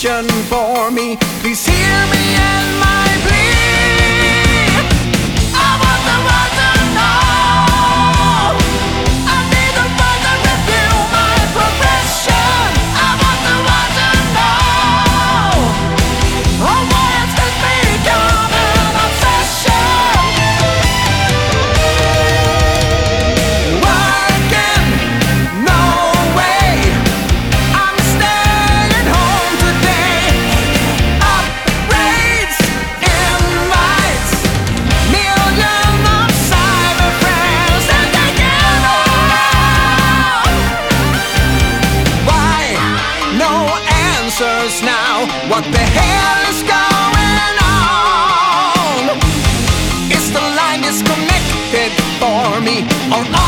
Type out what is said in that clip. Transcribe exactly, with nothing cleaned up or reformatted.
question for me. Please hear me and my plea. I want the world to know. I need the world to review my progression. I want the world to know. Oh, why it's just become an obsession. Working, no way. I'm staying home today. Upgrades, invites, million of cyber friends, and they get off. Why? No answers now. What the hell is going on? Is the line disconnected for me, or